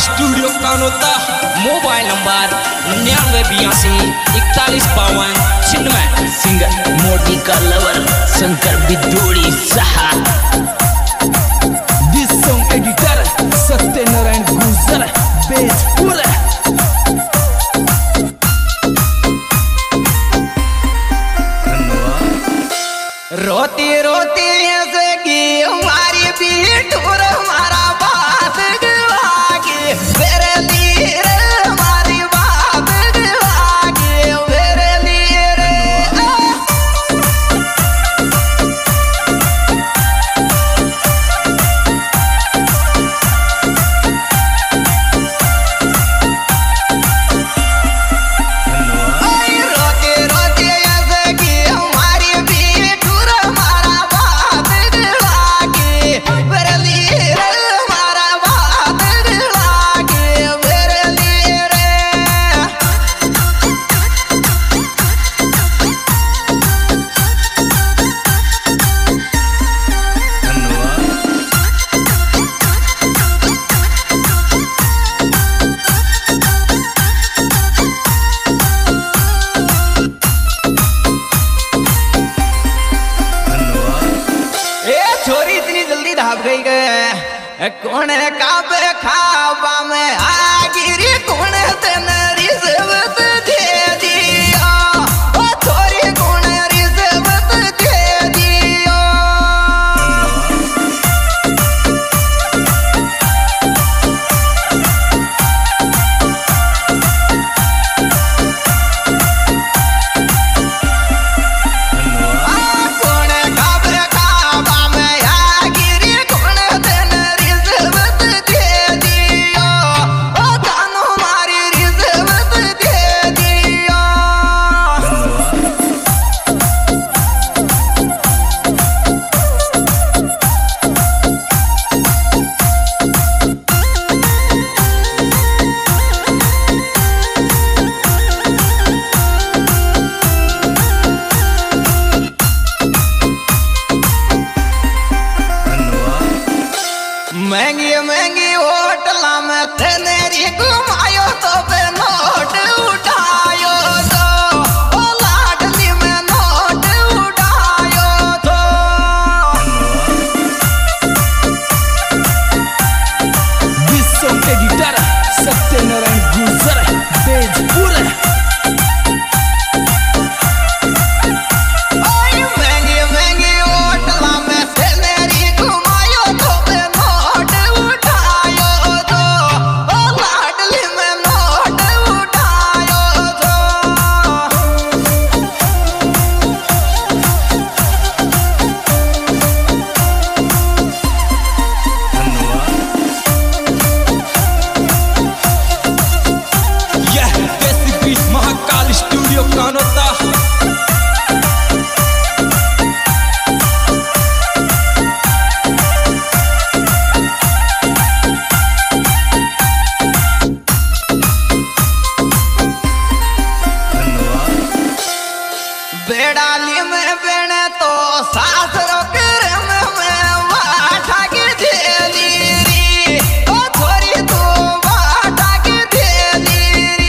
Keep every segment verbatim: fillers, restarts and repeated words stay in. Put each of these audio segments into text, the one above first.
Studio Kanota. Mobile number निन्यानवे बयासी इकतालीस बावन छिन्नवे। सिंगर मोटी का लवर शंकर बिदोड़ी सहा। दिस सॉन्ग एडिटर सत्यनारायण गुजर बेजपुर। रोती रोती ऐसे की हमारी पीठ और हमारा बात गवागी मेरे लिए रे हमारी बात गवागी मेरे लिए रे। रोती रोती ऐसे की हमारी पीठ और हमारा बात गवागी मेरे लिए रे हमारा बात गवागी मेरे लिए रे। ए छोरी इतनी जल्दी भाग गई गए कौन है काबे खाबा में आ गिरी कौन है तेने रिश्वत दे दिया ओ छोरी कौन है रिश्वत दे दिया। कौन है काबे खाबा में आ गिरी कौन है तेने रिश्वत दे दिया ओ कानू हमारी रिश्वत दे दिया। महंगी महंगी होटल में तेरी घुमायो तो पे नोट उठायो तो ओ लाडली में नोट उठायो तो। दिस सॉन्ग एडिटर सत्यनारायण गुजर बेजपुर। ओए महंगी महंगी होटल में तेरी घुमायो तो पे नोट उठायो तो ओ लाडली में नोट उठायो तो। यह देसी बीट महाकाल स्टूडियो कानोता। बेड़ाली में बेने तो सासरो कर में मैं बाटा की धेली री ओ छोरी तू बाटा की धेली री।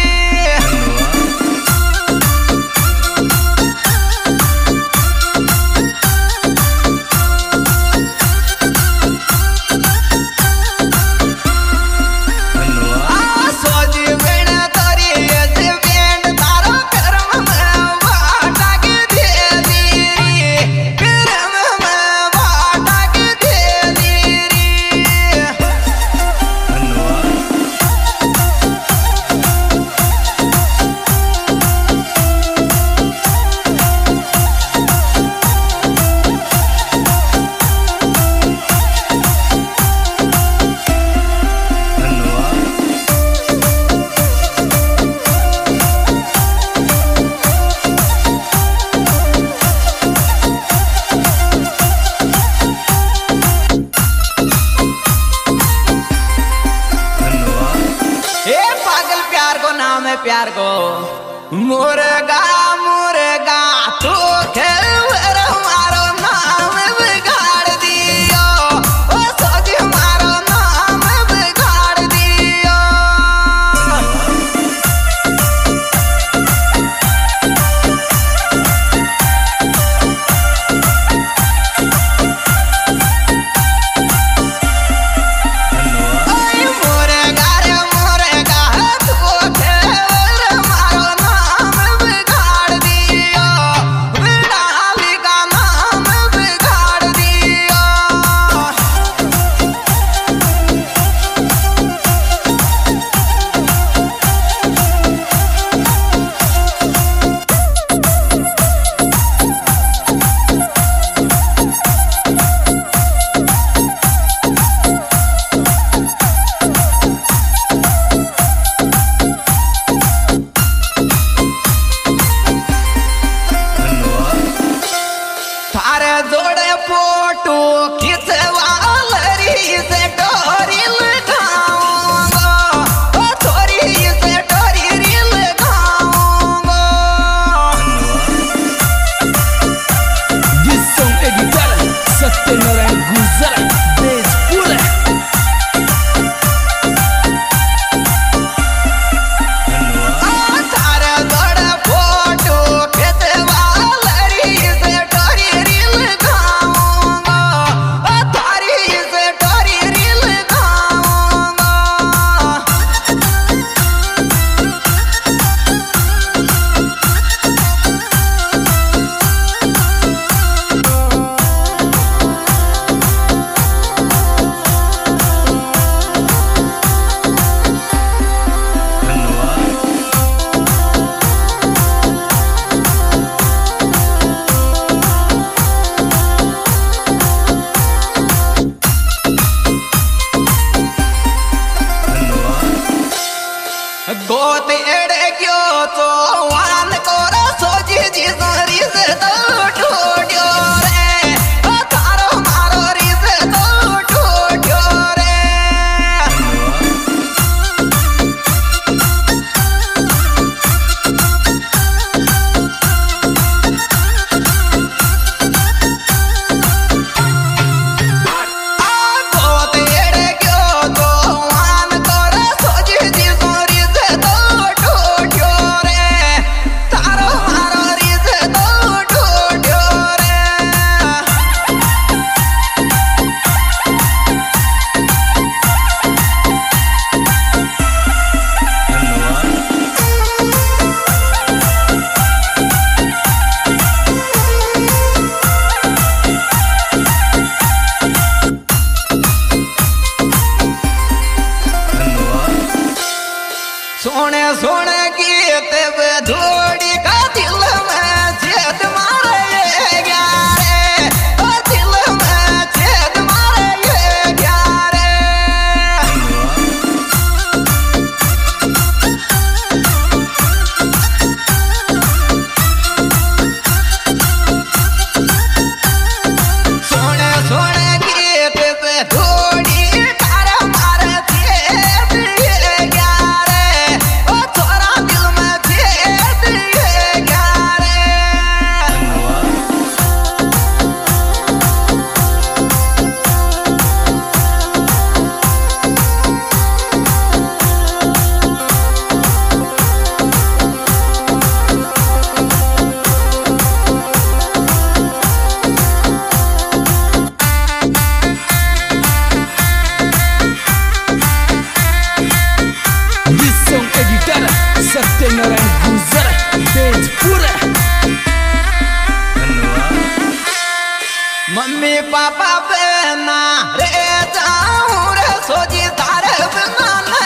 आ सोजी बेने तोरी ऐसे बेंड तारो कर्म में बाटा की धेली री कर्म में बाटा की धेली री। ए पागल प्यार को नाम है प्यार को मुर्गा मुर्गा तू खेल हमारो नाम बिगाड़ दियो ओ सोच हमारो नाम बिगाड़ दियो। मम्मी पापा बिना रे जाऊं रे सोची तारे बिना